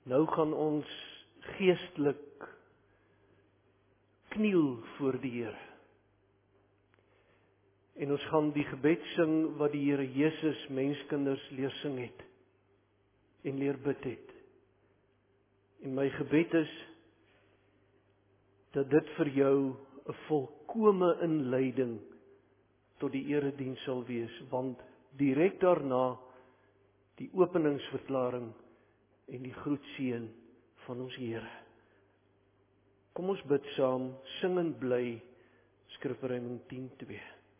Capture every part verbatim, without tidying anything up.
Nou gaan ons geestelik kniel voor die Here. En ons gaan die gebed sing wat die Here Jesus menskinders leer sing het en leer bid het. En my gebed is dat dit vir jou 'n volkome inleiding tot die erediens sal wees, want direk daarna die openingsverklaring en die groetseën van ons Here. Kom ons bid saam, sing en bly, Skrifruiming tien twee.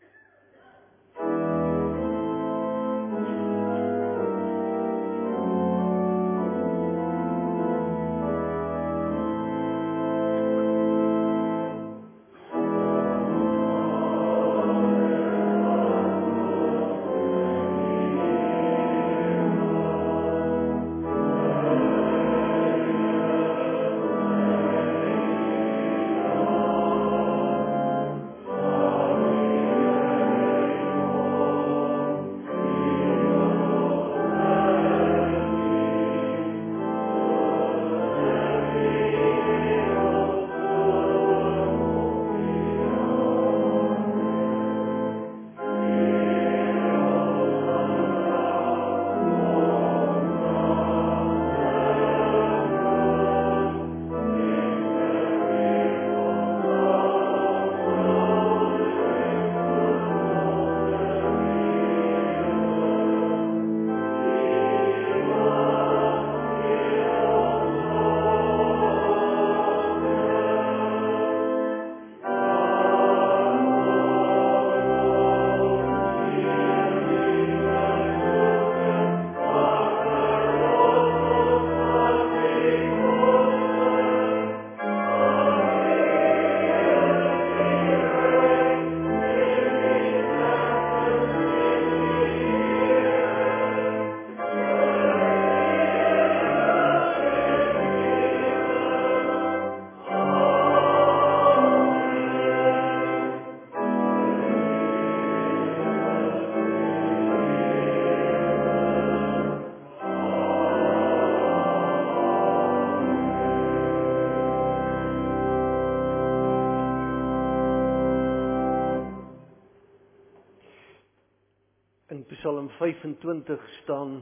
In Psalm vyfentwintig staan: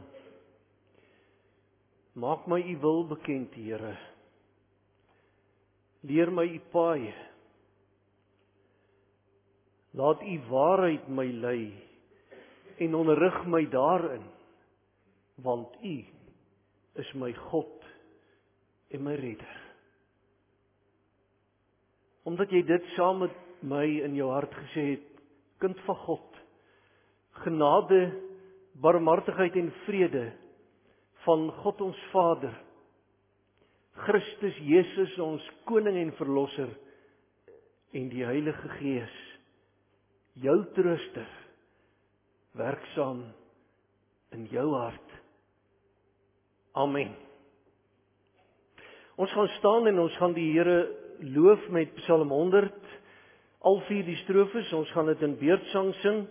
Maak my u wil bekend, Here. Leer my u paaie. Laat u waarheid my lei en onderrig my daarin, want u is my God en my redder. Omdat jy dit saam met my in jou hart gesê het, kind van God, genade, barmhartigheid en vrede van God ons Vader, Christus Jesus ons Koning en Verlosser en die Heilige Gees, jou trooster, werksaam in jou hart. Amen. Ons gaan staan en ons gaan die Here loof met Psalm honderd, al vier die strofes, ons gaan dit in beurtsang sing.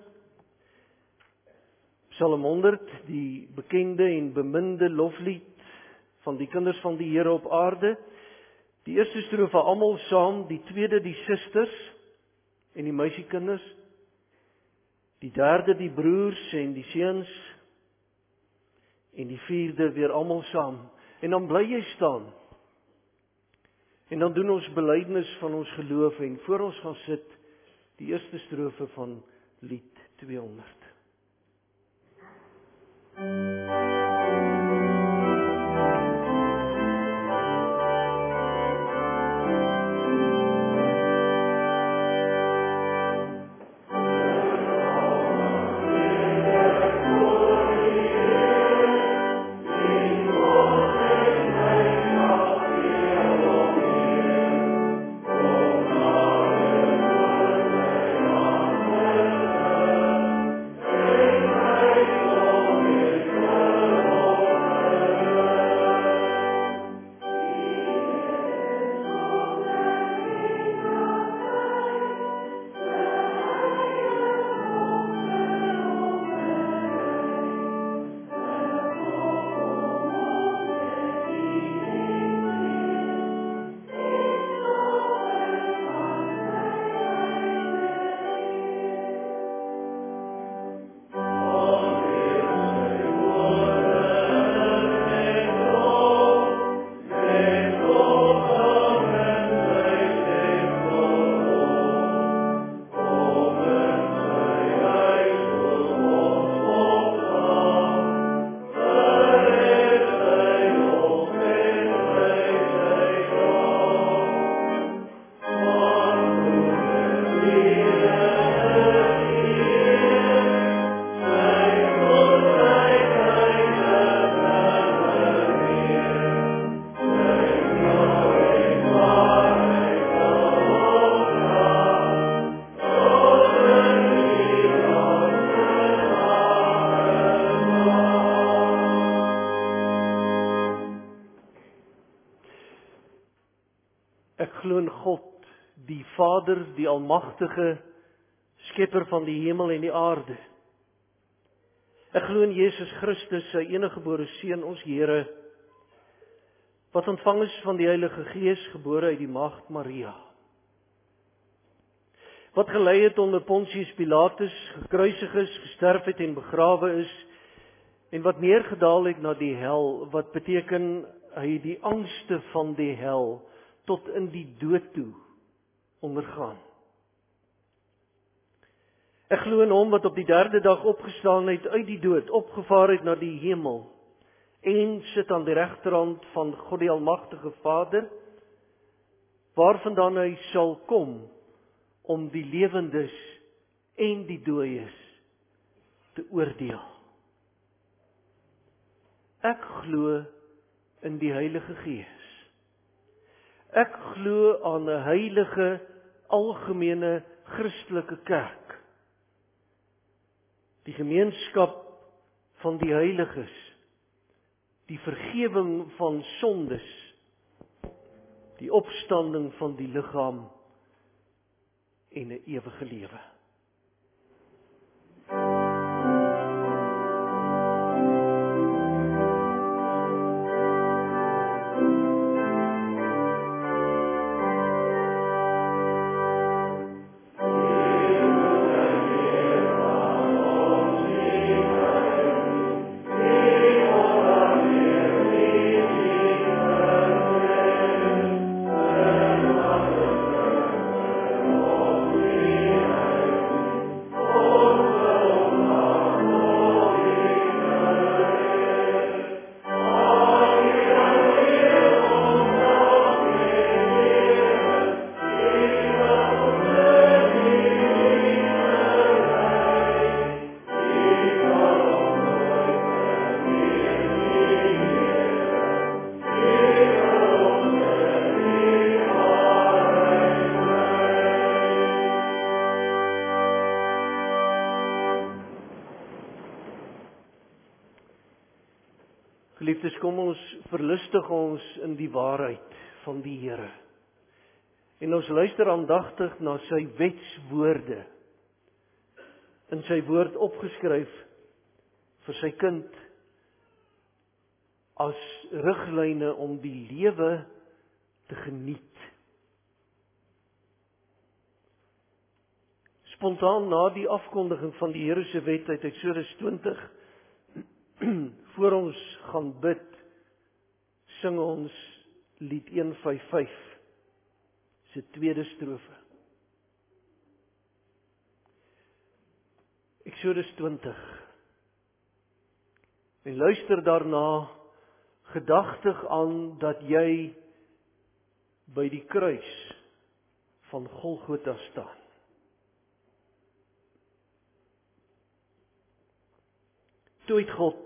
Psalm honderd, die bekende en beminde loflied van die kinders van die Here op aarde. Die eerste strofe almal saam, die tweede die susters en die meisiekinders, die derde die broers en die seuns, en die vierde weer almal saam. En dan bly jy staan. En dan doen ons belydenis van ons geloof en voor ons gaan sit, die eerste strofe van lied tweehonderd. Oh, glo in God, die Vader, die Almagtige, Skepper van die hemel en die aarde. Ek glo in Jesus Christus, sy eniggebore Seun, ons Here, wat ontvang is van die Heilige Gees, gebore uit die maagd Maria. Wat gelei het onder Pontius Pilatus, gekruisig is, gesterf het en begrawe is, en wat neergedaal het na die hel, wat beteken hy het die angste van die hel tot in die dood toe ondergaan. Ek glo in hom wat op die derde dag opgestaan het uit die dood, opgevaar het na die hemel, en sit aan die regterhand van God die Almagtige Vader, waarvandaan hy sal kom om die lewendes en die dooies te oordeel. Ek glo in die Heilige Gees. Ek glo aan 'n heilige, algemene Christelike kerk. Die gemeenskap van die heiliges, die vergewing van sondes, die opstanding van die liggaam en 'n ewige lewe. Geliefdes, kom ons verlustig ons in die waarheid van die Here. En ons luister aandagtig na sy wetswoorde, in sy woord opgeskryf vir sy kind, as riglyne om die lewe te geniet. Spontaan na die afkondiging van die Here se wet uit Eksodus twintig, voor ons gaan bid, sing ons lied een vyf vyf, se tweede strofe. Eksodus twintig. En luister daarna, gedagtig aan dat jy by die kruis van Golgotha staan. Toe het God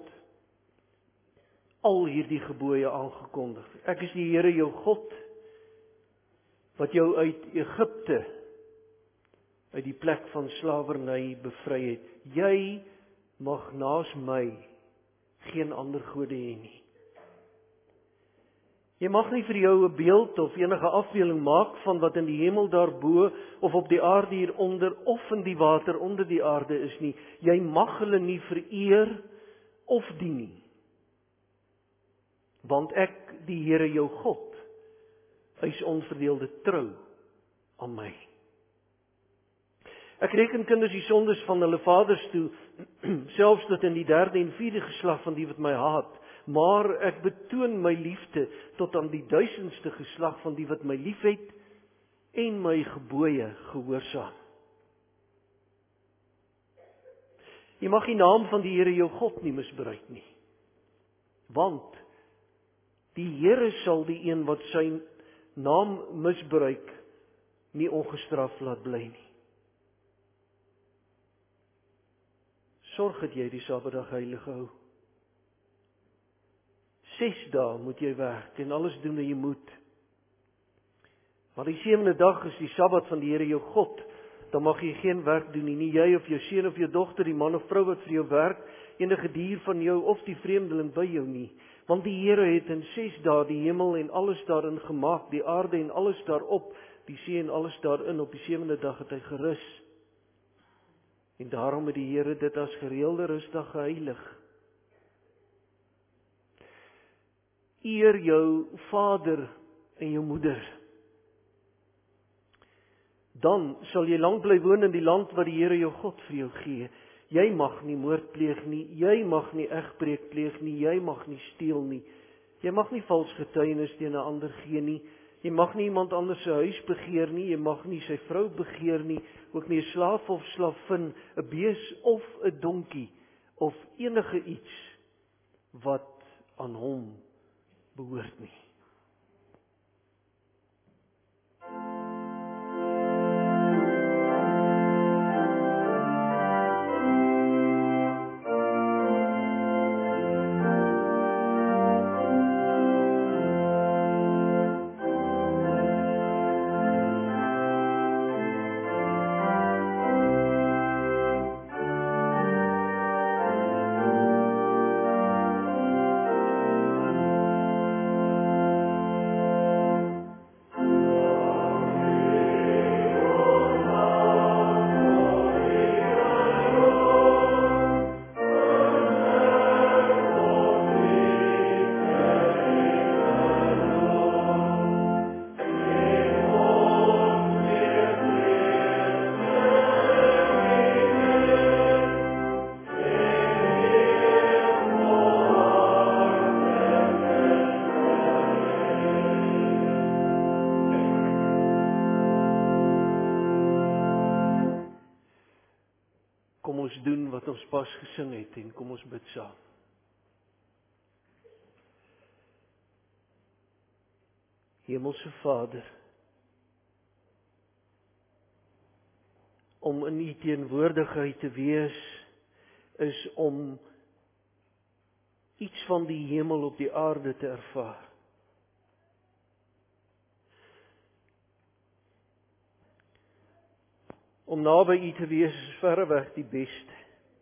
al hierdie gebooie aangekondig. Ek is die Here jou God, wat jou uit Egipte, uit die plek van slawerny bevry het. Jy mag naas my geen ander gode hê nie. Jy mag nie vir jou 'n beeld of enige afbeelding maak van wat in die hemel daarbo of op die aarde hieronder of in die water onder die aarde is nie. Jy mag hulle nie vereer of dien nie. Want ek, die Here jou God, is onverdeelde trou aan my. Ek reken kinders die sondes van hulle vaders toe, selfs tot in die derde en vierde geslag van die wat my haat, maar ek betoon my liefde tot aan die duisendste geslag van die wat my liefhet en my gebooie gehoorsaam. Jy mag die naam van die Here jou God nie misbruik nie, want die Here sal die een wat sy naam misbruik nie ongestraf laat bly nie. Sorg dat jy die Sabbatdag heilig hou. Ses dae moet jy werk en alles doen wat jy moet. Maar die sewende dag is die Sabbat van die Here jou God. Dan mag jy geen werk doen nie, nie jy of jou seun of jou dogter, die man of vrou wat vir jou werk, enige dier van jou of die vreemdeling by jou nie. Want die Here het in ses dae die hemel en alles daarin gemaak, die aarde en alles daarop, die see en alles daarin, op die sewende dag het hy gerus. En daarom het die Here dit as gereelde rustdag geheilig. Eer jou vader en jou moeder. Dan sal jy lank bly woon in die land wat die Here jou God vir jou gee. Jy mag nie moord pleeg nie, jy mag nie egbreek pleeg nie, jy mag nie steel nie. Jy mag nie vals getuienis teen 'n ander gee nie. Jy mag nie iemand anders se huis begeer nie, jy mag nie sy vrou begeer nie, ook nie 'n slaaf of slavin, 'n bees of 'n donkie of enige iets wat aan hom behoort nie. Kom ons doen wat ons pas gesing het en kom ons bid saam. Hemelse Vader, om in U teenwoordigheid te wees, is om iets van die hemel op die aarde te ervaar. Om naby U te wees is verreweg die beste.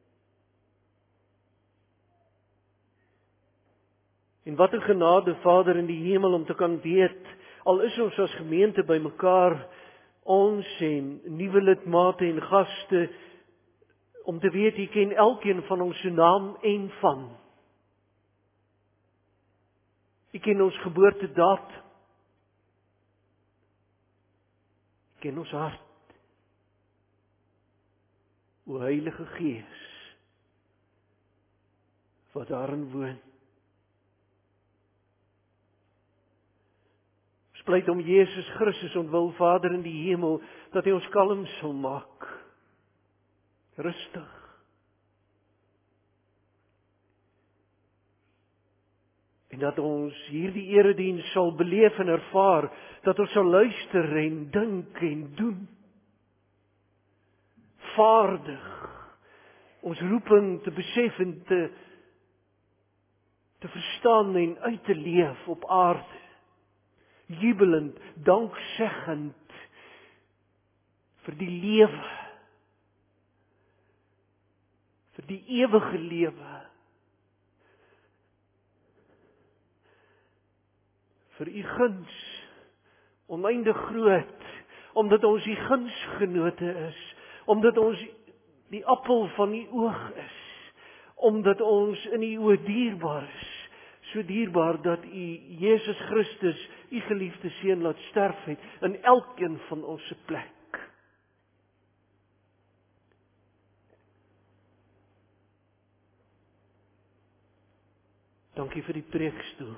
En wat 'n genade, Vader in die hemel, om te kan weet, al is ons as gemeente bymekaar, ons en nuwe lidmate en gaste, om te weet U ken elkeen van ons se naam en van. U ken ons geboortedatum. U ken ons hart. O Heilige Gees, wat daarin woon. Ons pleit om Jesus Christus ontwil, Vader in die hemel, dat hy ons kalm sal maak. Rustig. En dat ons hierdie erediens sal beleef en ervaar, dat ons sal luister en dink en doen. Vaardig, ons roeping te besef en te, te verstaan en uit te leef op aarde. Jubelend, dankseggend vir die lewe, vir die ewige lewe, vir U guns, oneindig groot, omdat ons U gunsgenote is, omdat ons die appel van U oog is, omdat ons in U oë dierbaar is, so dierbaar dat U Jesus Christus, U geliefde seun, laat sterf het in elkeen van ons se plek. Dankie vir die preekstoel.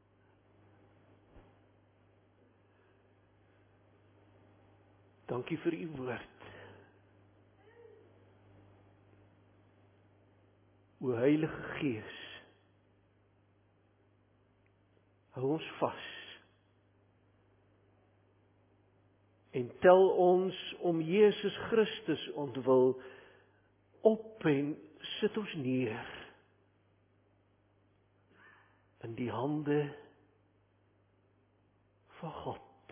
Dankie vir U woord. O Heilige Gees, hou ons vas en tel ons om Jesus Christus ontwil op en sit ons neer in die hande van God.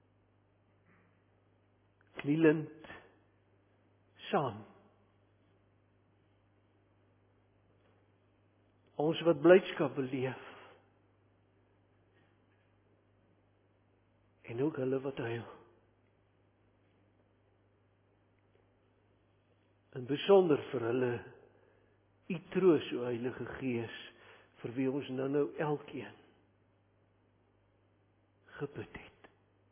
Knielend saam Ons wat blydskap beleef. En ook hulle wat huil. In besonder vir hulle, U troos, O Heilige Gees, vir wie ons nou nou elkeen gebid het.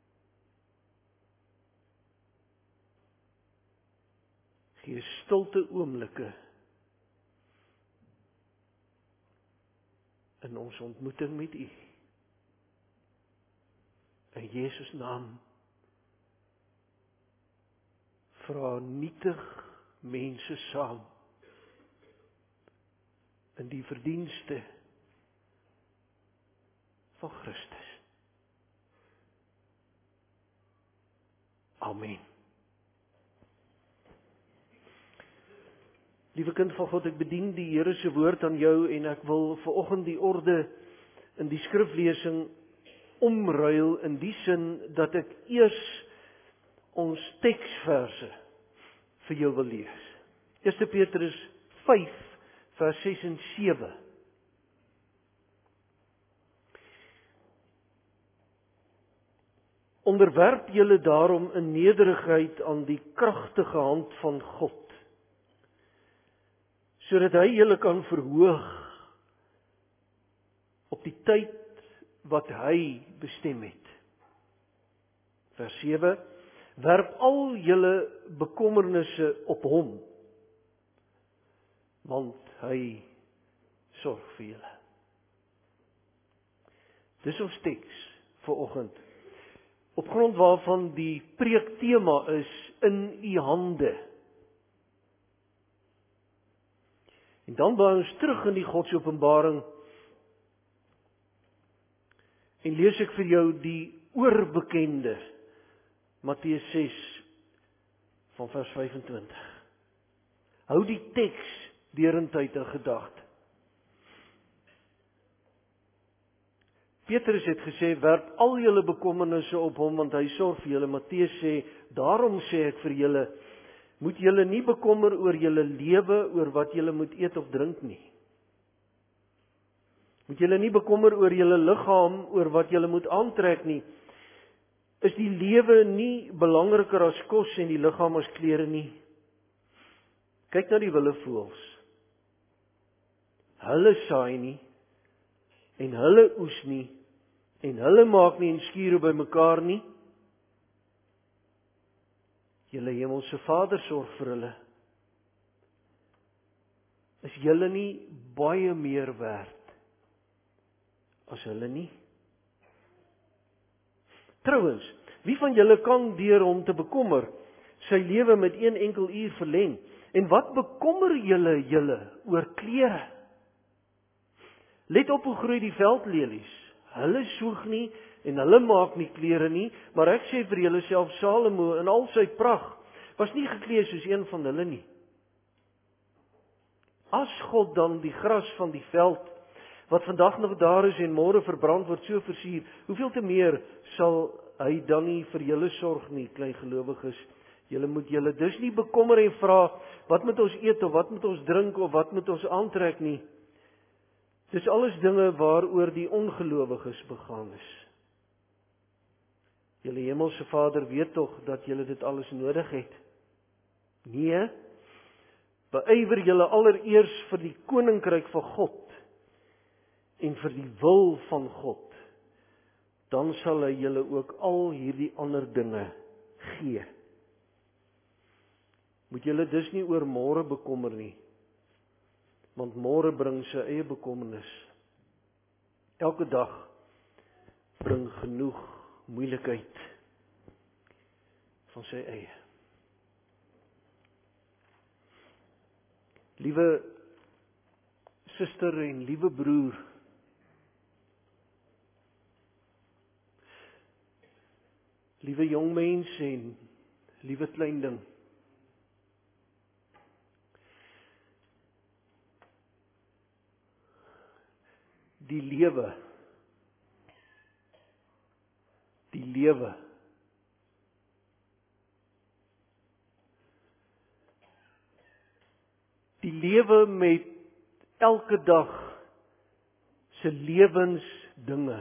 Gee stilte oomblikke in ons ontmoeting met U. In Jesus naam vra nietig mense saam in die verdienste van Christus. Amen. Liewe kind van God, ek bedien die Here se woord aan jou en ek wil vanoggend die orde in die skriflesing omruil in die sin dat ek eers ons teksverse vir jou wil lees. Eerste Petrus vyf vers ses en sewe. Onderwerp julle daarom in nederigheid aan die kragtige hand van God, sodat hy julle kan verhoog op die tyd wat hy bestem het. Vers sewe. Werp al julle bekommernisse op hom, want hy sorg vir julle. Dis ons teks vir oggend, op grond waarvan die preektema is in U hande. En dan blaai ons terug in die Godsopenbaring en lees ek vir jou die oorbekende Matteus ses van vers vyf-en-twintig. Hou die teks deurentyd in gedagte. Petrus het gesê, werp al julle bekommernisse op hom, want hy sorg vir julle. Matteus sê, daarom sê ek vir julle, moet julle nie bekommer oor julle lewe, oor wat julle moet eet of drink nie. Moet julle nie bekommer oor julle liggaam, oor wat julle moet aantrek nie. Is die lewe nie belangriker as kos en die liggaam as klere nie? Kyk na die wilde voëls. Hulle saai nie, en hulle oes nie, en hulle maak nie en skure bymekaar nie. Julle hemelse Vader sorg vir hulle. Is julle nie baie meer werd as hulle nie? Trouwens, wie van julle kan deur hom te bekommer, sy lewe met een enkel uur verleng? En wat bekommer julle julle oor klere? Let op hoe groei die veldlelies. Hulle soeg nie en hulle maak nie klere nie, maar ek sê vir julle, self Salomo in al sy pragt was nie geklee soos een van hulle nie. As God dan die gras van die veld, wat vandag nog daar is en môre verbrand word, so versier, hoeveel te meer sal hy dan nie vir julle sorg nie, klein gelowiges. Julle moet julle dus nie bekommer en vra, wat moet ons eet of wat moet ons drink of wat moet ons aantrek nie. Dis alles dinge waaroor die ongelowiges begaan is. Julle hemelse Vader weet tog dat julle dit alles nodig het. Nee, beywer julle allereers vir die koninkryk van God en vir die wil van God, dan sal hy julle ook al hierdie ander dinge gee. Moet julle dus nie oor môre bekommer nie, want môre bring sy eie bekommernis. Elke dag bring genoeg moeilikheid van sy eie. Liewe suster en liewe broer, liewe jong mens en liewe klein ding, die lewe, die lewe, die lewe met elke dag se lewensdinge.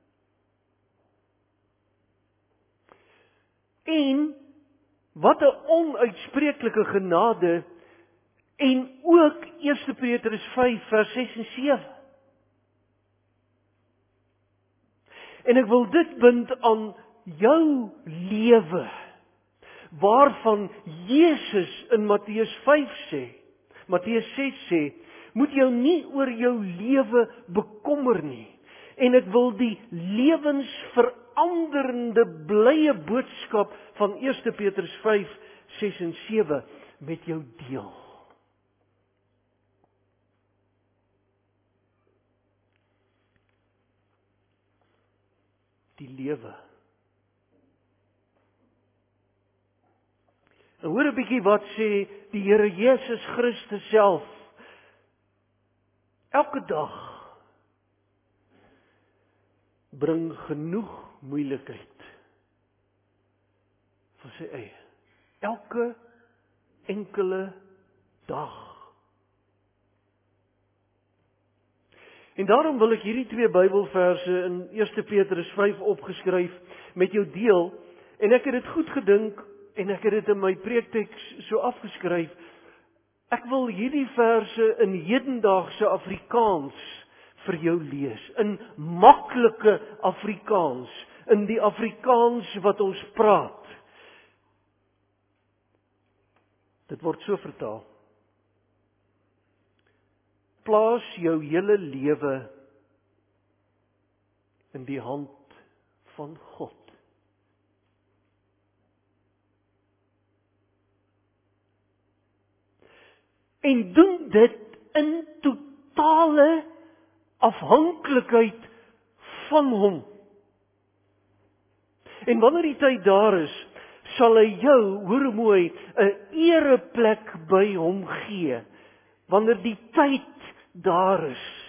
En wat 'n onuitspreeklike genade, en ook Eerste Petrus vyf vers ses en sewe. En ek wil dit bind aan jou lewe, waarvan Jesus in Matteus vyf sê, Matteus ses sê, moet jou nie oor jou lewe bekommer nie. En ek wil die lewensveranderende blye boodskap van Eerste Petrus vyf, ses en sewe met jou deel. Die lewe. En hoor 'n bietjie wat sê die Here Jesus Christus self. Elke dag bring genoeg moeilikheid vir sy eie. Elke enkele dag. En daarom wil ek hierdie twee Bybelverse in Eerste Petrus vyf opgeskryf met jou deel, en ek het dit goed gedink, en ek het dit in my preekteks so afgeskryf. Ek wil hierdie verse in hedendaagse Afrikaans vir jou lees, in maklike Afrikaans, in die Afrikaans wat ons praat. Dit word so vertaal. Plaas jou hele lewe in die hand van God. En doen dit in totale afhanklikheid van Hom. En wanneer die tyd daar is, sal hy jou, hoor mooi, 'n ereplek by Hom gee. Wanneer die tyd daar is.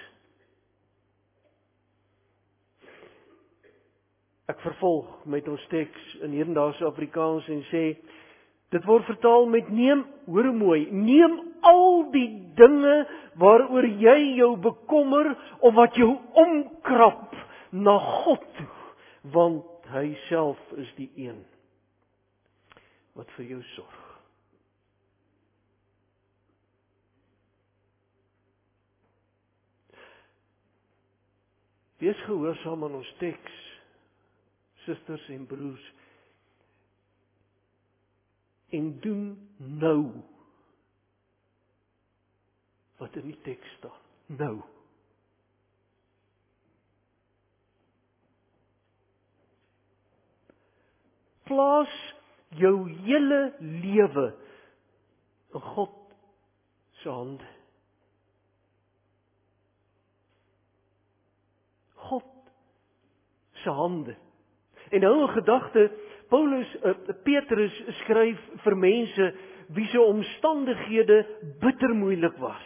Ek vervolg met ons teks in hedendaagse Afrikaans en sê, dit word vertaal met neem, hoor mooi, neem al die dinge waaroor jy jou bekommer of wat jou omkrap na God toe, want hy self is die een wat vir jou sorg. Wees gehoorsaam aan ons teks, susters en broers, en doen nou wat in die teks staan. Nou. Plaas jou hele lewe in God se hande. God se hande. En hou 'n gedagte, Paulus, uh, Petrus skryf vir mense wie se omstandighede bitter moeilik was.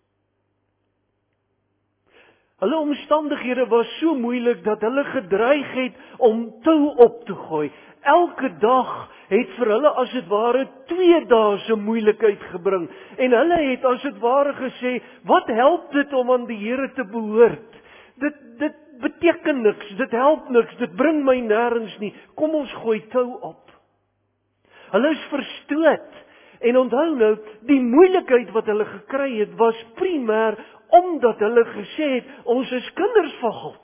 Hulle omstandighede was so moeilik dat hulle gedreig het om tou op te gooi. Elke dag het vir hulle as dit ware twee dae se moeilikheid gebring. En hulle het as dit ware gesê, wat help dit om aan die Here te behoort? Dit, dit beteken niks, dit help niks, dit bring my nêrens nie. Kom ons gooi tou op. Hulle is verstoot. En onthou nou, die moeilikheid wat hulle gekry het, was primêr omdat hulle gesê het, ons is kinders van God.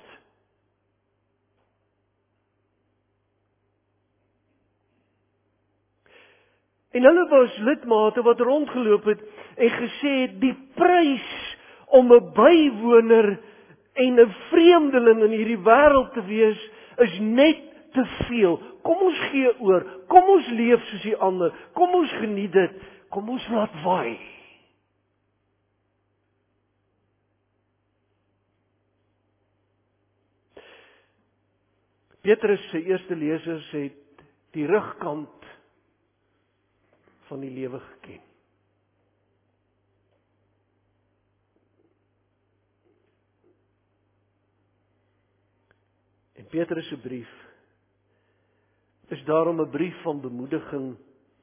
En hulle was lidmate wat rondgeloop het en gesê het, die prys om 'n bywoner en 'n vreemdeling in hierdie wêreld te wees, is net te veel. Kom ons gee oor, kom ons leef soos die ander, kom ons geniet dit, kom ons laat waai. Petrus se eerste lesers het die rugkant van die lewe geken. En Petrus se brief is daarom 'n brief van bemoediging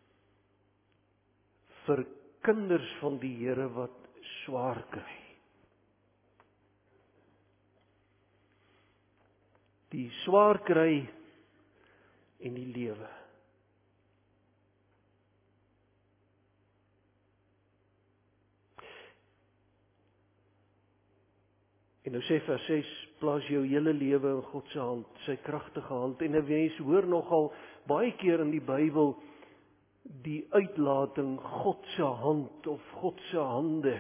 vir kinders van die Here wat swaar kry. die swaar kry en die lewe. En nou sê vers ses, plaas jou hele lewe in God se hand, sy kragtige hand. En 'n mens hoor nogal baie keer in die Bybel die uitlating God se hand of God se hande.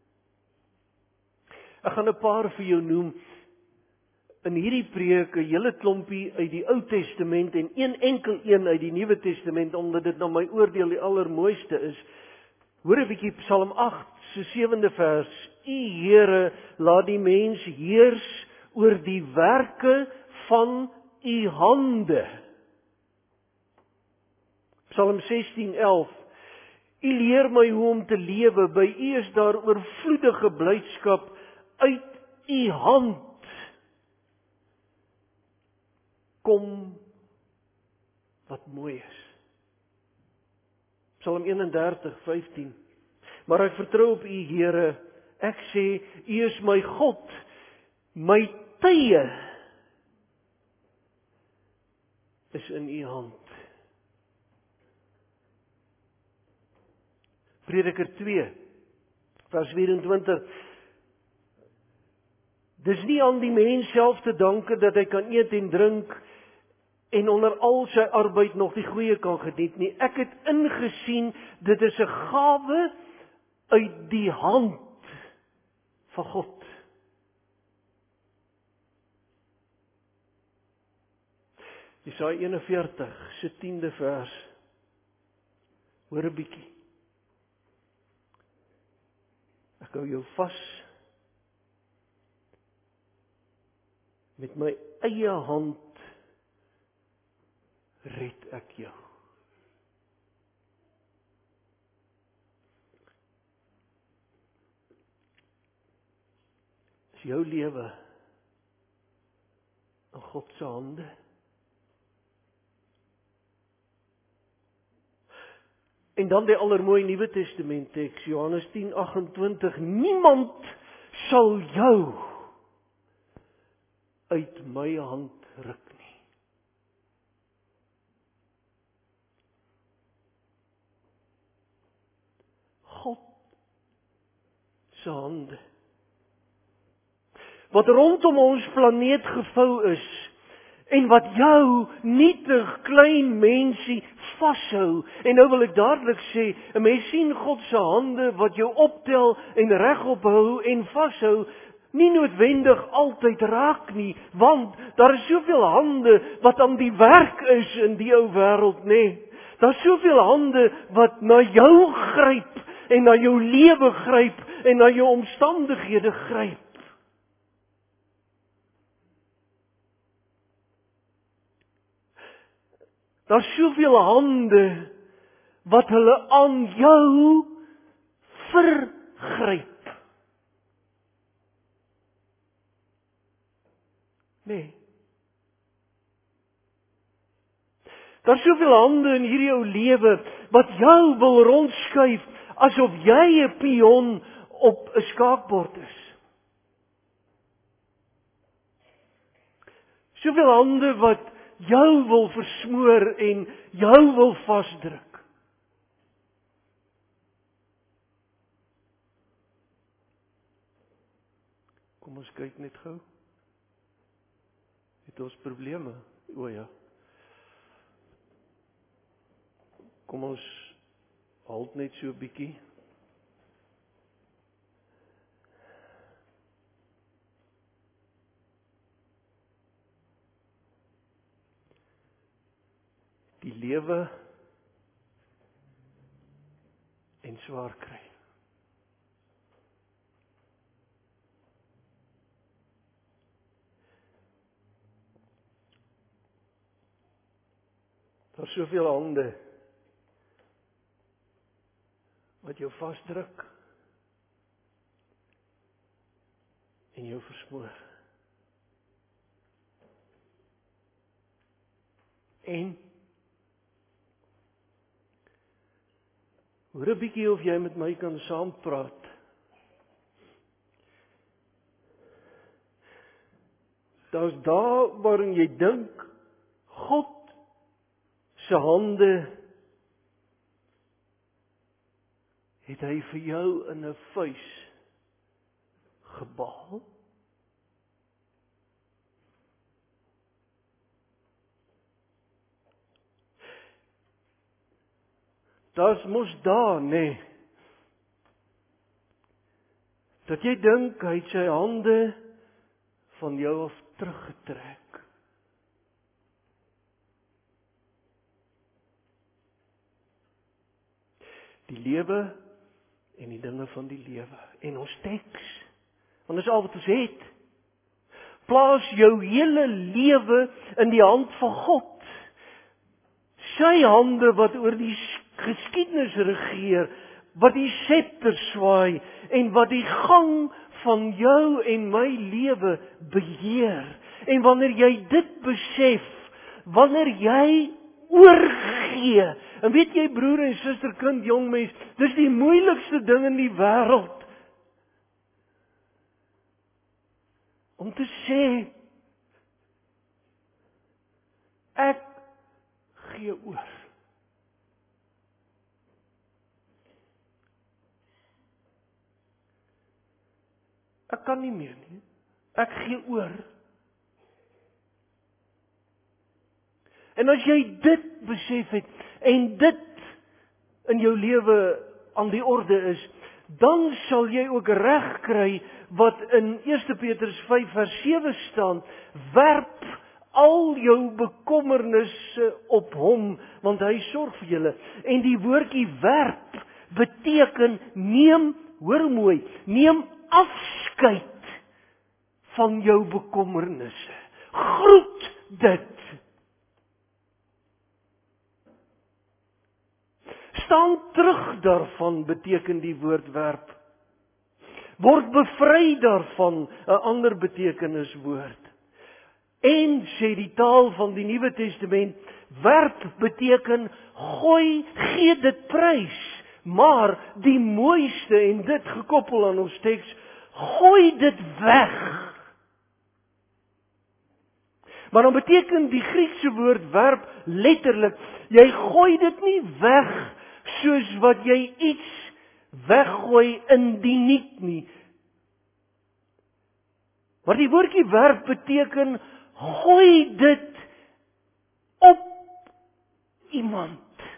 Ek gaan 'n paar vir jou noem. In hierdie preek 'n hele klompie uit die Ou Testament en een enkel een uit die Nuwe Testament, omdat dit na my oordeel die allermooiste is. Hoor 'n bietjie Psalm agt se sewende vers. U Here, laat die mens heers oor die werke van u hande. Psalm sestien elf. U leer my hoe om te lewe, by u is daar oorvloedige blydskap, uit u hand kom wat mooi is. Psalm eenendertig vyftien. Maar ek vertrou op u Here, ek sê, u is my God, my tye is in u hand. Prediker twee, vers vyf-en-twintig. Dis nie aan die mens self te danke dat hy kan eet en drink en onder al sy arbeid nog die goeie kan geniet nie. Ek het ingesien, dit is 'n gawe uit die hand van God. Jesaja eenenveertig, se tiende vers. Hoor 'n bietjie. Ek hou jou vas. Met my eie hand red ek jou. Is jou lewe in God se hande? En dan die allermooi Nuwe Testament teks, Johannes tien agt-en-twintig. Niemand sal jou uit my hand ruk nie. God se hande. Wat rondom ons planeet gevou is, en wat jou nietig klein mensie vashou. En nou wil ek dadelik sê, 'n mens sien God se hande wat jou optel en regop hou en vashou, nie noodwendig altyd raak nie, want daar is soveel hande wat aan die werk is in die ou wêreld, nê. Daar is soveel hande wat na jou gryp en na jou lewe gryp en na jou omstandighede gryp. Daar is soveel hande wat hulle aan jou vergryp. Nee. Daar is soveel hande in hierdie ou lewe wat jou wil rondskuif asof jy 'n pion op 'n skaakbord is. Soveel hande wat jou wil versmoor en jou wil vasdruk. Kom ons kyk net gou. Het ons probleme? O ja. Kom ons halt net so 'n bietjie. Die lewe en swaar kry. Daar is soveel hande wat jou vasdruk en jou versmoor. En hoor 'n bietjie of jy met my kan saampraat. Daar's daar waarin jy dink, God se hande het hy vir jou in 'n vuis gebal. Daar's mos daar, nee. Dat jy dink hy het sy hande van jou af teruggetrek. Die lewe en die dinge van die lewe. En ons teks, want dit is al wat ons het. Plaas jou hele lewe in die hand van God. Sy hande wat oor die geskiedenis regeer, wat die scepter swaai en wat die gang van jou en my lewe beheer. En wanneer jy dit besef, wanneer jy oorgee, en weet jy broer en suster, kind, jong mens, dis die moeilikste ding in die wêreld om te sê, ek gee oor. Ek kan nie meer nie. Ek gee oor. En as jy dit besef het, en dit in jou lewe aan die orde is, dan sal jy ook reg kry wat in Eerste Petrus vyf vers sewe staan, werp al jou bekommernisse op hom, want hy sorg vir julle. En die woordjie werp beteken neem, hoor mooi, neem afskeid van jou bekommernisse. Groet dit. Staan terug daarvan beteken die woord werp. Word bevry daarvan, 'n ander betekeniswoord. En sê die taal van die Nuwe Testament, werp beteken gooi, gee dit prys. Maar die mooiste, en dit gekoppel aan ons teks, gooi dit weg. Maar dan beteken die Griekse woord werp letterlik, jy gooi dit nie weg soos wat jy iets weggooi in die niet nie. Maar die woordjie werp beteken gooi dit op iemand.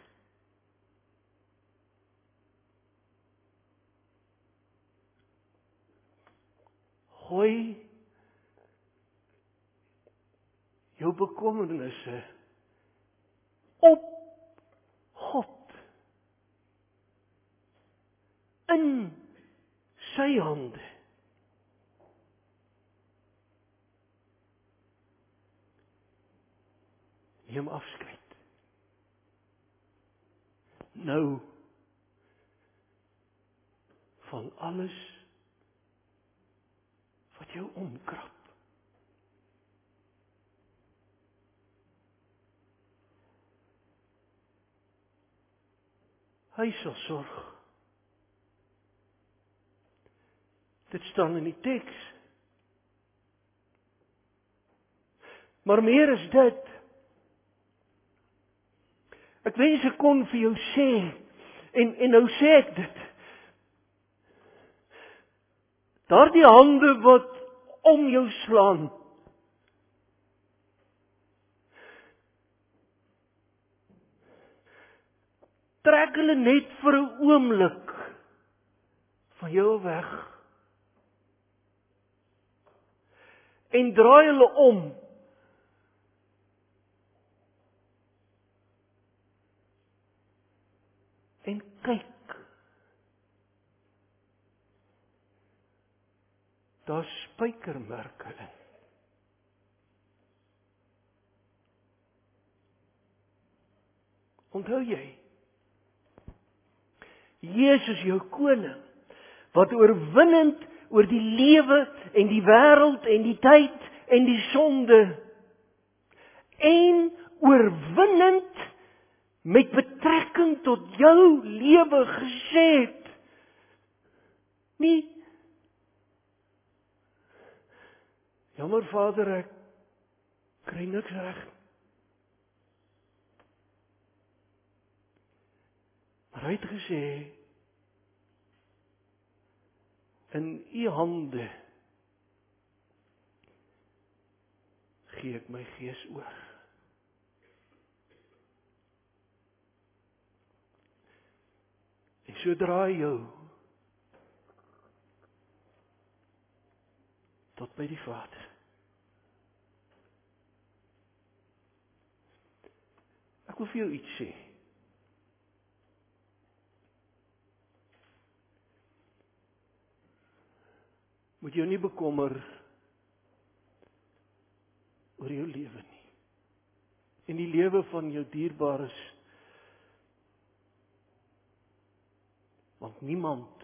Gooi jou bekommernisse op God. In sy hande. Neem afskeid. Nou van alles wat jou omkrap. Hy sal sorg. Dit staan in die teks. Maar meer is dit. Ek wens ek kon vir jou sê, en, en nou sê ek dit. Daardie hande wat om jou slaan, trek hulle net vir 'n oomblik van jou weg. En draai hulle om. En kyk. Daar spykermerke in. Onthou jy? Jesus jou koning, wat oorwinnend oor die lewe en die wêreld en die tyd en die sonde en oorwinnend met betrekking tot jou lewe gesê het. Nie, jammer Vader, ek kry niks reg. Maar hy het gesê, in u hande gee ek my gees oor. En sodra hy jou tot by die Vader. Ek wil vir jou iets sê. Moet jou nie bekommer oor jou lewe nie. En die lewe van jou dierbares. Want niemand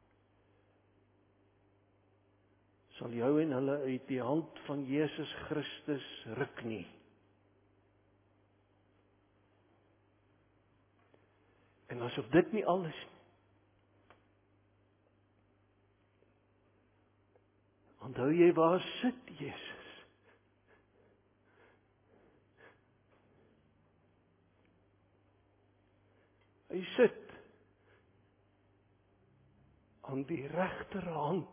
sal jou en hulle uit die hand van Jesus Christus ruk nie. En asof dit nie alles nie. Onthou jy waar sit Jesus? Hy sit aan die regterhand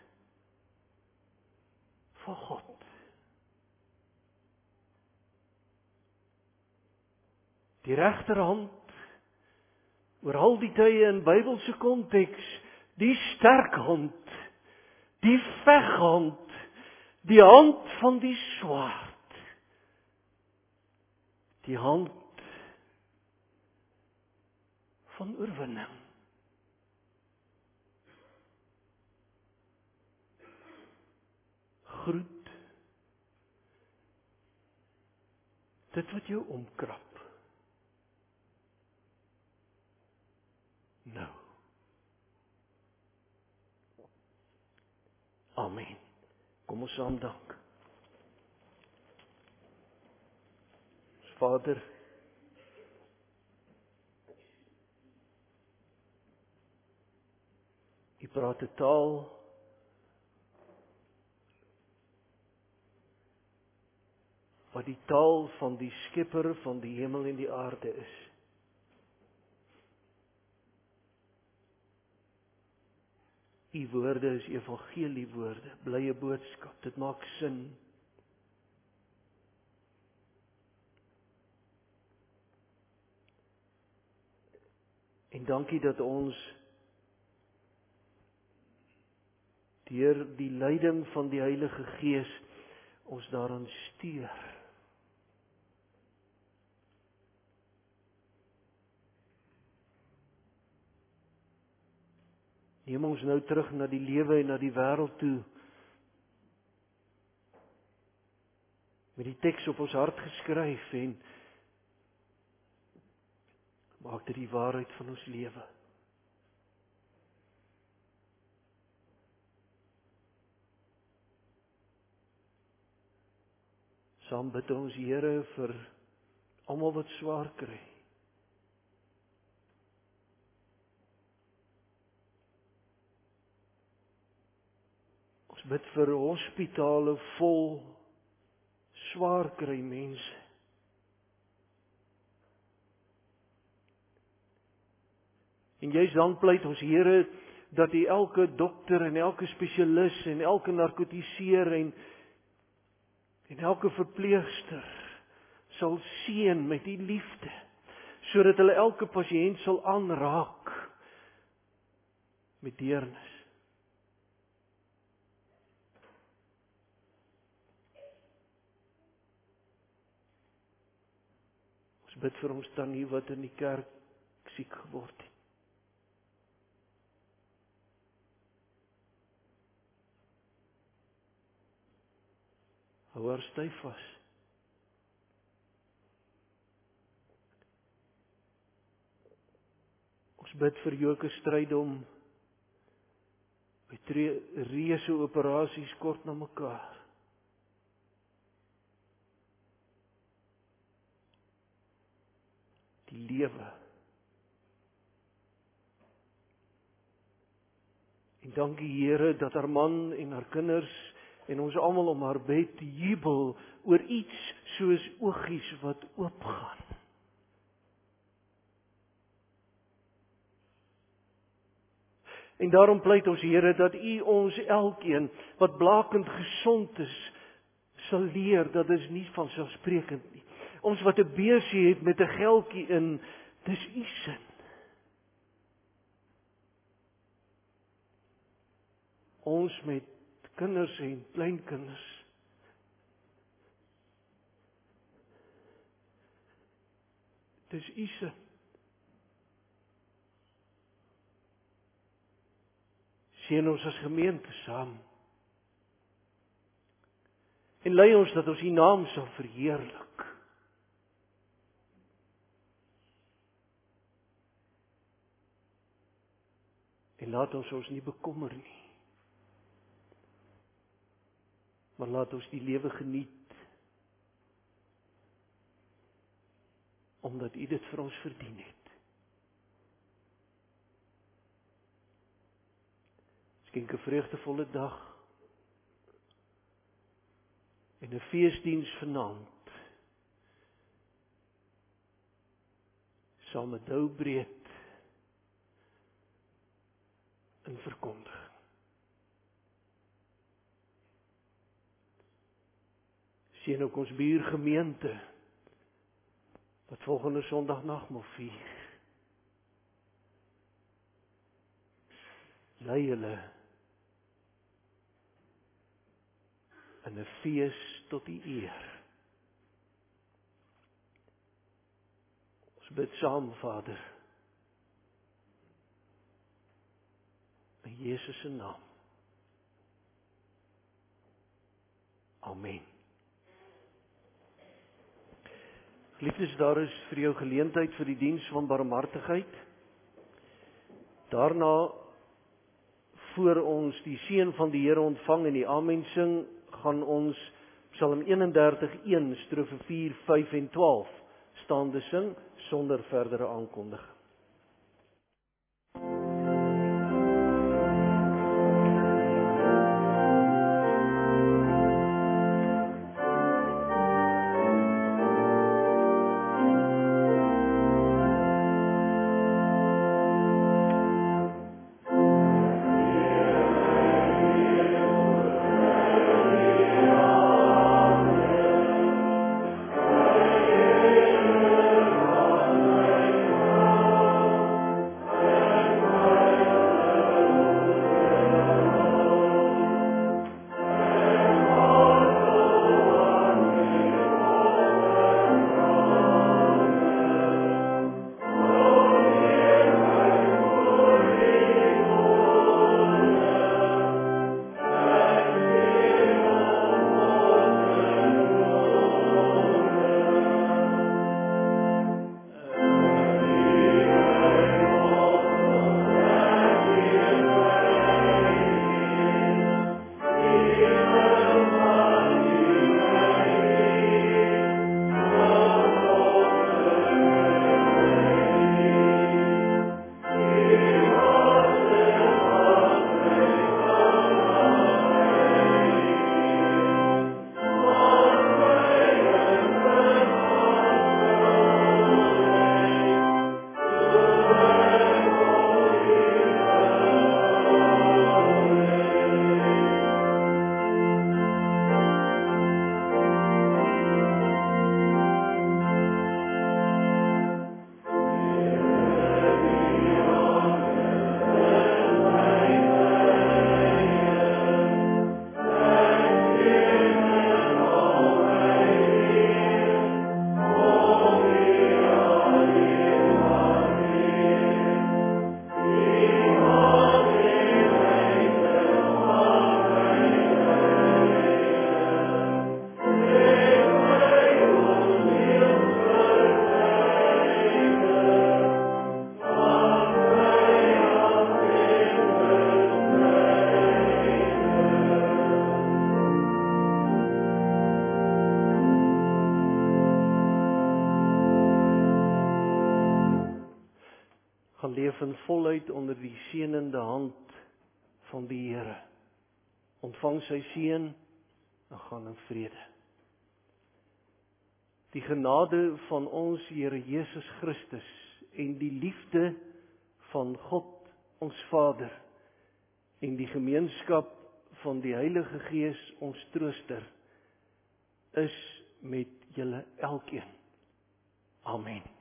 van God. Die regterhand, oor al die tye in Bybelse konteks, die sterk hand, die veghand, die hand van die swaard, die hand van oorwinning. Groet dit wat jou omkrap. Nou. Amen. Kom ons saam dank. Vader, U praat 'n taal wat die taal van die Skepper van die hemel en die aarde is. U woorde is evangeliewoorde, blye boodskap, dit maak sin. En dankie dat ons deur die leiding van die Heilige Gees ons daaraan steur. Neem ons nou terug na die lewe en na die wêreld toe. Met die teks op ons hart geskryf en maak dit die waarheid van ons lewe. Saam bid ons Here vir almal wat swaar kry. Ons bid vir hospitale vol swaar kry mense. En juist dan pleit ons Here dat U elke dokter en elke spesialis en elke narkotiseer en en elke verpleegster sal seën met U liefde, sodat hulle elke pasiënt sal aanraak met deernis. Ons bid vir ons tannie wat in die kerk siek geword het. Hou haar styf vas. Ons bid vir Joke Strydom met reuse operasies kort na mekaar. Die lewe. En dankie Here dat haar man en haar kinders en ons almal om haar bed jubel oor iets soos oogies wat oopgaan. En daarom pleit ons Here dat U ons elkeen wat blakend gesond is, sal leer dat dit nie vanselfsprekend nie. Ons wat 'n beursie het met 'n geldjie in, dis U sin. Ons met kinders en kleinkinders. Dis U sin. Seën ons as gemeente saam. En lei ons dat ons U naam sal verheerlik. En laat ons ons nie bekommer nie. Maar laat ons die lewe geniet. Omdat U dit vir ons verdien het. Skenk 'n vreugdevolle dag. En 'n feesdiens vanaand. Saam met doubreed in verkondiging. Sien ook ons buurgemeente wat volgende Sondag nagmaal vier. Lei hulle in 'n fees tot U eer. Ons bid saam, Vader. In Jesus se naam. Amen. Geliefdes, daar is vir jou geleentheid vir die diens van barmhartigheid. Daarna, voor ons die seën van die Here ontvang en die amen sing, gaan ons Psalm eenendertig een, strofe vier, vyf en twaalf staande sing sonder verdere aankondiging. gaan leef in volheid onder die seënende hand van die Here. Ontvang sy seën en gaan in vrede. Die genade van ons Here Jesus Christus en die liefde van God ons Vader en die gemeenskap van die Heilige Gees ons Trooster is met julle elkeen. Amen.